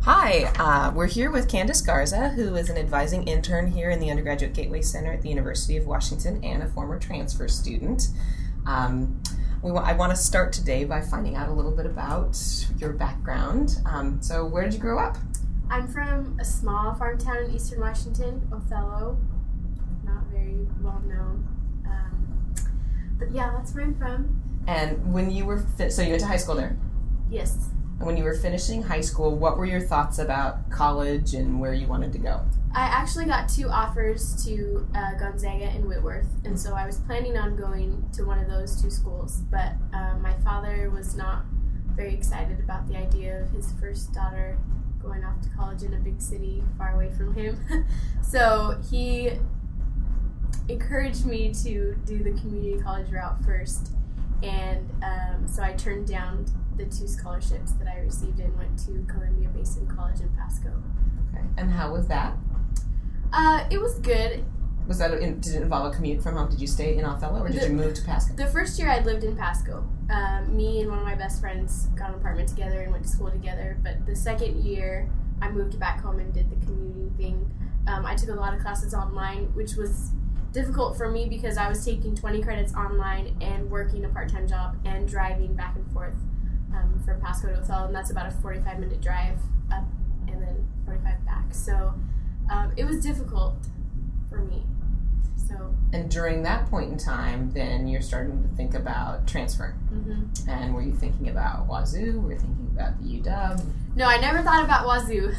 Hi, we're here with Candace Garza, who is an advising intern here in the Undergraduate Gateway Center at the University of Washington and a former transfer student. I want to start today by finding out a little bit about your background. So where did you grow up? I'm from a small farm town in eastern Washington, Othello. Not very well known. But yeah, that's where I'm from. And when you were, so you went to high school there? Yes. And when you were finishing high school, what were your thoughts about college and where you wanted to go? I actually got 2 offers to Gonzaga and Whitworth, and so I was planning on going to one of those 2 schools, but my father was not very excited about the idea of his first daughter going off to college in a big city far away from him. So he encouraged me to do the community college route first, and so I turned down the 2 scholarships that I received and went to Columbia Basin College in Pasco. Okay. And how was that? It was good. Was that did it involve a commute from home? Did you stay in Othello or did you move to Pasco? The first year I lived in Pasco. Me and one of my best friends got an apartment together and went to school together. But the second year I moved back home and did the commuting thing. I took a lot of classes online, which was difficult for me because I was taking 20 credits online and working a part-time job and driving back and forth from Pasco to Othello, and that's about a 45-minute drive up and then 45 back. So it was difficult for me. And during that point in time, then you're starting to think about transferring. Mm-hmm. And were you thinking about Wazoo? Were you thinking about the UW? No, I never thought about Wazoo.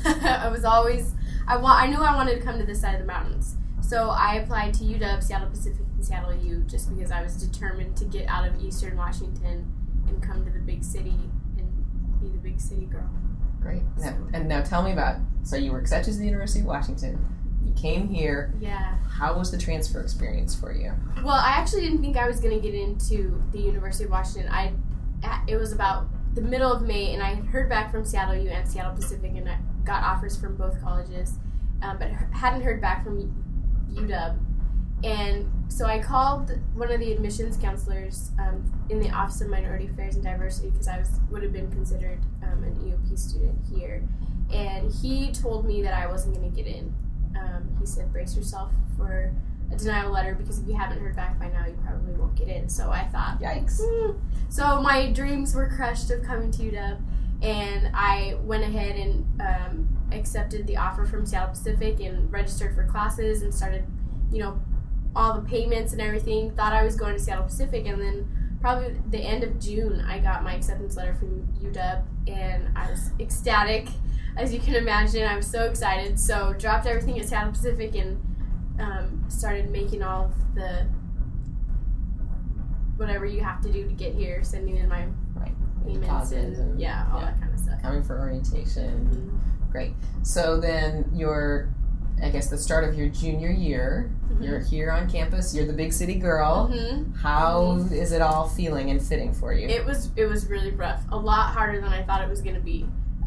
I knew I wanted to come to this side of the mountains. So I applied to UW, Seattle Pacific, and Seattle U just because I was determined to get out of eastern Washington and come to the big city and be the big city girl. Great. Now tell me about, so you were accepted to the University of Washington. You came here. Yeah. How was the transfer experience for you? Well, I actually didn't think I was going to get into the University of Washington. It was about the middle of May, and I had heard back from Seattle U and Seattle Pacific, and I got offers from both colleges, but hadn't heard back from UW. And so I called one of the admissions counselors in the Office of Minority Affairs and Diversity because I would have been considered an EOP student here. And he told me that I wasn't going to get in. He said, brace yourself for a denial letter because if you haven't heard back by now, you probably won't get in. So I thought, yikes. So my dreams were crushed of coming to UW, and I went ahead and accepted the offer from Seattle Pacific and registered for classes and started, all the payments and everything. Thought I was going to Seattle Pacific, and then probably the end of June, I got my acceptance letter from UW, and I was ecstatic. As you can imagine, I was so excited. So dropped everything at Seattle Pacific and started making all of the whatever you have to do to get here, sending in my payments and all that kind of stuff. Coming for orientation. Mm-hmm. Great. So then the start of your junior year, mm-hmm. you're here on campus, you're the big city girl. Mm-hmm. How is it all feeling and fitting for you? It was really rough. A lot harder than I thought it was going to be.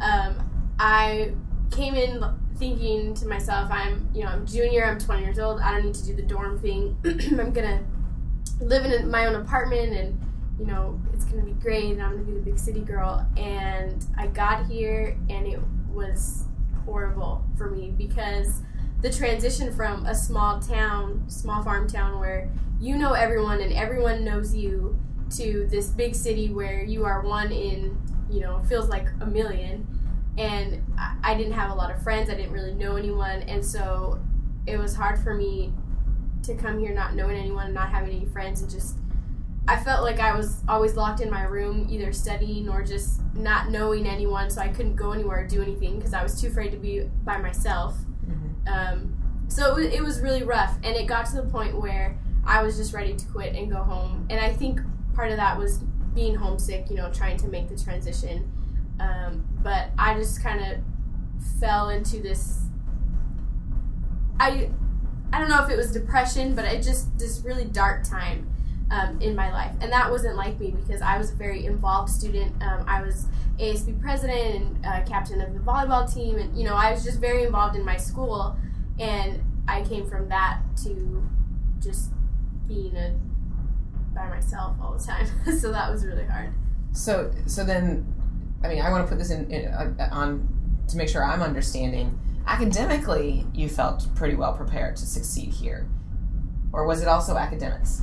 I came in thinking to myself, I'm junior, I'm 20 years old, I don't need to do the dorm thing. I'm going to live in my own apartment and, it's going to be great and I'm going to be the big city girl. And I got here and it was horrible for me because the transition from a small farm town where you know everyone and everyone knows you to this big city where you are one in, feels like a million. And I didn't have a lot of friends. I didn't really know anyone. And so it was hard for me to come here not knowing anyone, not having any friends, and just I felt like I was always locked in my room, either studying or just not knowing anyone, so I couldn't go anywhere or do anything because I was too afraid to be by myself. Mm-hmm. So it was really rough, and it got to the point where I was just ready to quit and go home. And I think part of that was being homesick, trying to make the transition. But I just kind of fell into this, I don't know if it was depression, but it just this really dark time in my life. And that wasn't like me because I was a very involved student. I was ASB president and captain of the volleyball team, and I was just very involved in my school, and I came from that to just being by myself all the time. So that was really hard. So then, I want to put this on to make sure I'm understanding, academically, you felt pretty well prepared to succeed here. Or was it also academics?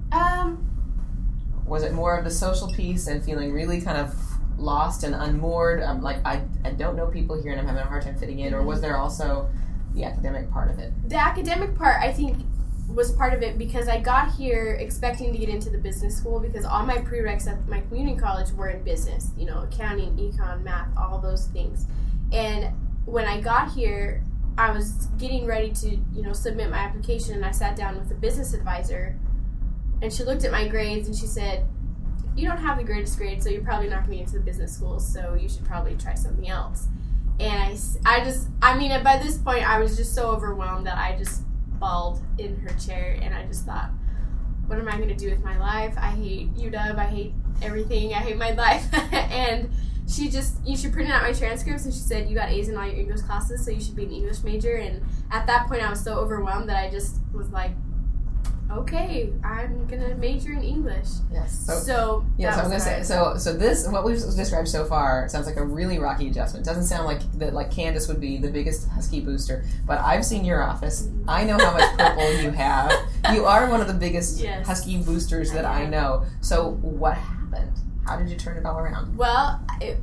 Was it more of the social piece and feeling really kind of lost and unmoored? I don't know people here and I'm having a hard time fitting in. Or was there also the academic part of it? The academic part, I think, was part of it because I got here expecting to get into the business school because all my prereqs at my community college were in business, accounting, econ, math, all those things. And when I got here, I was getting ready to, submit my application, and I sat down with a business advisor, and she looked at my grades and she said, "You don't have the greatest grades, so you're probably not going to get into the business school, so you should probably try something else." And by this point, I was just so overwhelmed that I just bawled in her chair, and I just thought, what am I going to do with my life? I hate UW, I hate everything, I hate my life. And she printed out my transcripts, and she said, "You got A's in all your English classes, so you should be an English major." And at that point, I was so overwhelmed that I just was like, okay, I'm gonna major in English. Yes. So I'm gonna say so this, what we've described so far, sounds like a really rocky adjustment. Doesn't sound like that. Like Candace would be the biggest Husky booster, but I've seen your office. I know how much purple you have. You are one of the biggest Husky boosters that I know. So what happened? How did you turn it all around? Well,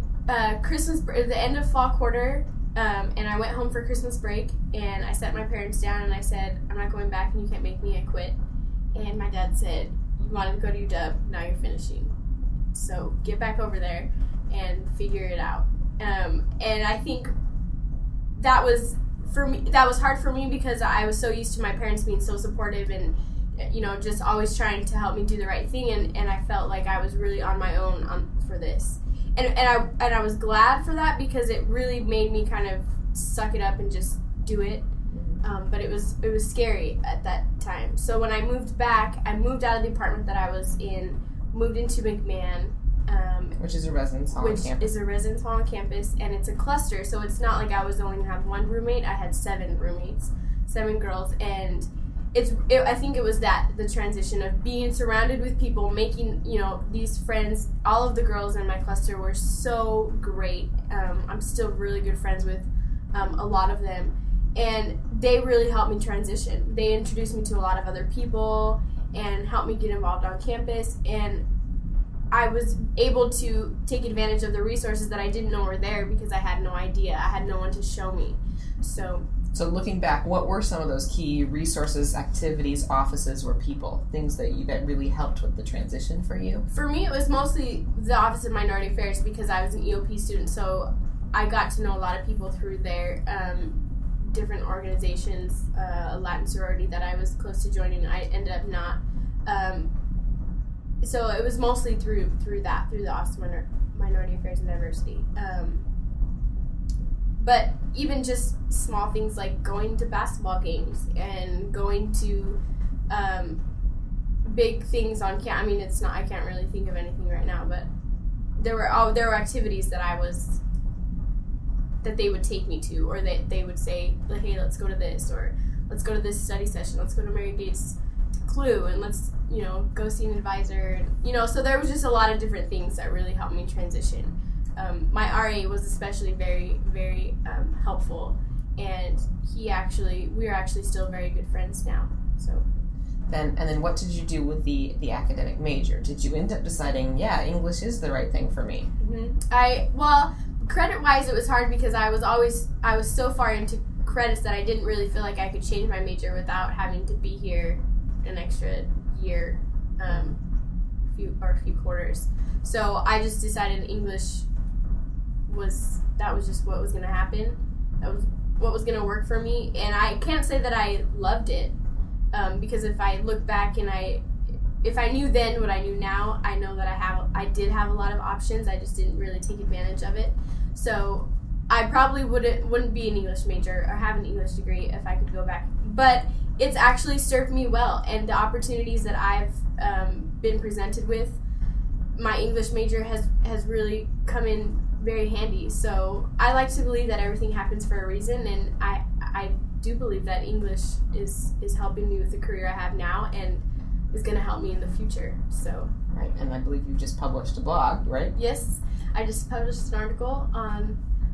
the end of fall quarter. And I went home for Christmas break, and I sat my parents down, and I said, "I'm not going back, and you can't make me. I quit." And my dad said, "You wanted to go to UW, now you're finishing. So get back over there and figure it out." And I think that was hard for me because I was so used to my parents being so supportive and, just always trying to help me do the right thing, and I felt like I was really on my own for this. And I was glad for that because it really made me kind of suck it up and just do it. But it was scary at that time. So when I moved back, I moved out of the apartment that I was in, moved into McMahon. Which is a residence hall on campus. Which is a residence hall on campus, and it's a cluster, so it's not like I was only going to have one roommate. I had 7 roommates, 7 girls, and I think it was the transition of being surrounded with people, making, these friends. All of the girls in my cluster were so great. I'm still really good friends with a lot of them, and they really helped me transition. They introduced me to a lot of other people and helped me get involved on campus, and I was able to take advantage of the resources that I didn't know were there because I had no idea. I had no one to show me. So looking back, what were some of those key resources, activities, offices, or people, things that really helped with the transition for you? For me, it was mostly the Office of Minority Affairs because I was an EOP student, so I got to know a lot of people through their different organizations, a Latin sorority that I was close to joining. I ended up not. So it was mostly through the Office of Minority Affairs and Diversity. But even just small things like going to basketball games and going to big things on campus. I mean, it's not. I can't really think of anything right now, but there were activities that they would take me to, or they would say, like, "Hey, let's go to this," or "Let's go to this study session. Let's go to Mary Gates Clue, and let's go see an advisor." And, so there was just a lot of different things that really helped me transition. My RA was especially very, very helpful, and we are actually still very good friends now. So. And then what did you do with the academic major? Did you end up deciding, English is the right thing for me? Mm-hmm. Credit-wise, it was hard because I was so far into credits that I didn't really feel like I could change my major without having to be here an extra year, a few quarters. So I just decided English was just what was going to happen. That was what was going to work for me, and I can't say that I loved it, because if I look back and if I knew then what I knew now, I know that I did have a lot of options. I just didn't really take advantage of it. So I probably wouldn't be an English major or have an English degree if I could go back. But it's actually served me well, and the opportunities that I've been presented with, my English major has really come in very handy. So I like to believe that everything happens for a reason, and I do believe that English is helping me with the career I have now and is going to help me in the future. So right, and I believe you just published a blog, right? Yes, I just published an article on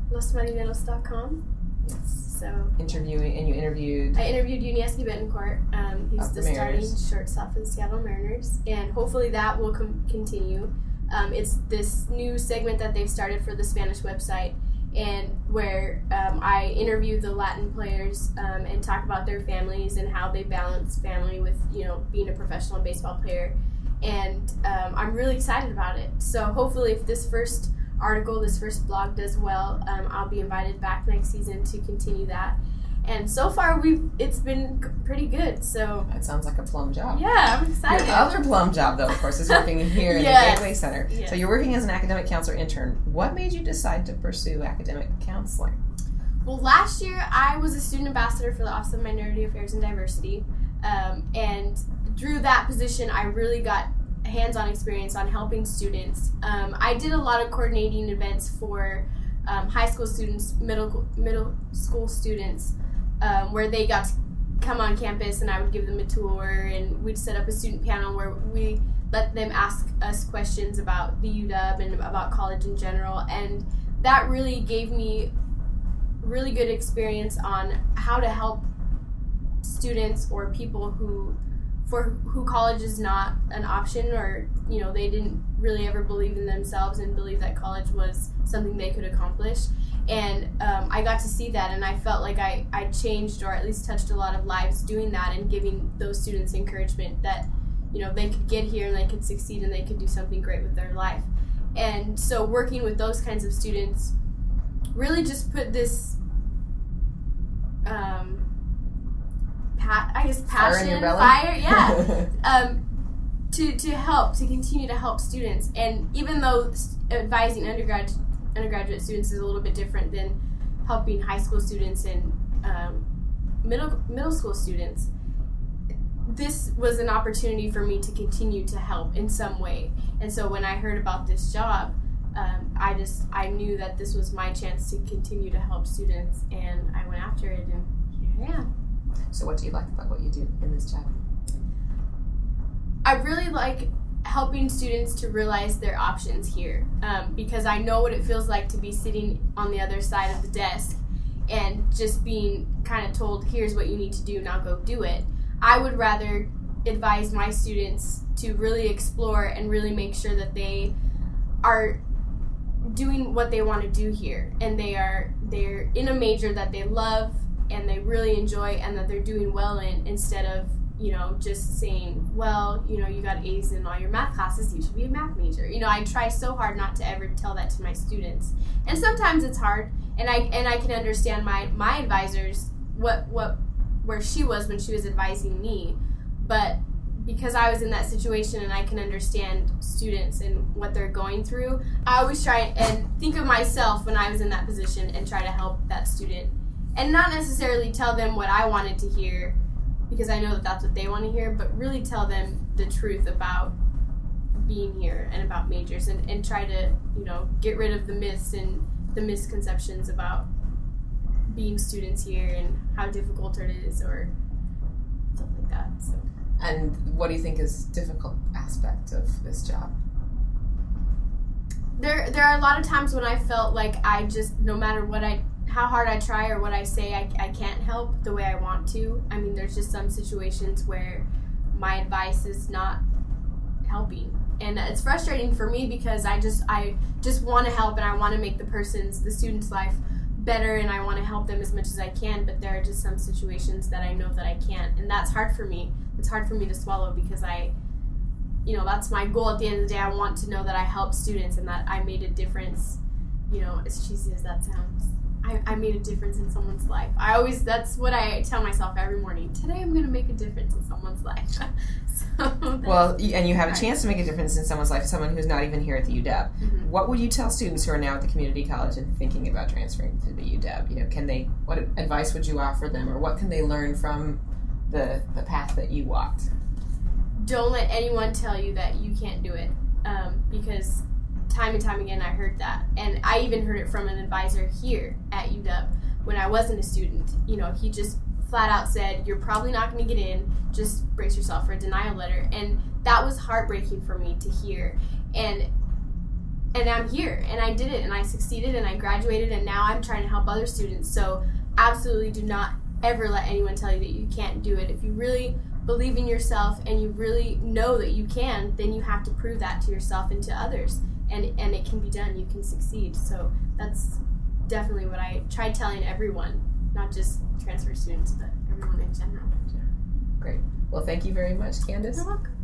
losmarineros.com. Yes. So you interviewed. I interviewed Unieski Betancourt. He's the starting shortstop for the Seattle Mariners, and hopefully that will continue. It's this new segment that they've started for the Spanish website, and where I interview the Latin players and talk about their families and how they balance family with being a professional baseball player. And I'm really excited about it. So hopefully, if this first blog does well, I'll be invited back next season to continue that. And so far, it's been pretty good. So that sounds like a plum job. Yeah, I'm excited. Your other plum job, though, of course, is working here in the Gateway Center. Yes. So you're working as an academic counselor intern. What made you decide to pursue academic counseling? Well, last year I was a student ambassador for the Office of Minority Affairs and Diversity, and through that position, I really got hands-on experience on helping students. I did a lot of coordinating events for high school students, middle school students, where they got to come on campus and I would give them a tour, and we'd set up a student panel where we let them ask us questions about the UW and about college in general, and that really gave me really good experience on how to help students or people who college is not an option, or they didn't really ever believe in themselves and believe that college was something they could accomplish. And I got to see that, and I felt like I changed, or at least touched a lot of lives doing that, and giving those students encouragement that they could get here and they could succeed and they could do something great with their life. And so working with those kinds of students really just put this passion, fire, to continue to help students. And even though advising undergraduate students is a little bit different than helping high school students and middle school students, this was an opportunity for me to continue to help in some way. And so when I heard about this job, I knew that this was my chance to continue to help students, and I went after it, and here I am. So what do you like about what you do in this job? I really like helping students to realize their options here, because I know what it feels like to be sitting on the other side of the desk and just being kind of told, here's what you need to do, now go do it. I would rather advise my students to really explore and really make sure that they are doing what they want to do here, and they're in a major that they love and they really enjoy and that they're doing well in, instead of just saying, well, you got A's in all your math classes, you should be a math major. I try so hard not to ever tell that to my students, and sometimes it's hard, and I can understand my advisors where she was when she was advising me, but because I was in that situation and I can understand students and what they're going through, I always try and think of myself when I was in that position and try to help that student, and not necessarily tell them what I wanted to hear, because I know that that's what they want to hear, but really tell them the truth about being here and about majors, and try to get rid of the myths and the misconceptions about being students here and how difficult it is or stuff like that. So. And what do you think is difficult aspect of this job? There are a lot of times when I felt like I just, no matter how hard I try or what I say, I can't help the way I want to. I mean, there's just some situations where my advice is not helping. And it's frustrating for me because I just want to help, and I want to make the student's life better, and I want to help them as much as I can, but there are just some situations that I know that I can't, and that's hard for me. It's hard for me to swallow, because that's my goal at the end of the day. I want to know that I help students and that I made a difference, as cheesy as that sounds. I made a difference in someone's life. That's what I tell myself every morning. Today I'm going to make a difference in someone's life. And you have a chance to make a difference in someone's life, someone who's not even here at the UW. Mm-hmm. What would you tell students who are now at the community college and thinking about transferring to the UW? What advice would you offer them, or what can they learn from the path that you walked? Don't let anyone tell you that you can't do it, because time and time again I heard that, and I even heard it from an advisor here at UW when I wasn't a student. He just flat out said, you're probably not going to get in, just brace yourself for a denial letter. And that was heartbreaking for me to hear, and and I'm here, and I did it, and I succeeded, and I graduated, and now I'm trying to help other students. So absolutely do not ever let anyone tell you that you can't do it. If you really believe in yourself and you really know that you can, then you have to prove that to yourself and to others, and it can be done. You can succeed. So that's definitely what I tried telling everyone, not just transfer students, but everyone in general. Great. Well, thank you very much, Candace. You're welcome.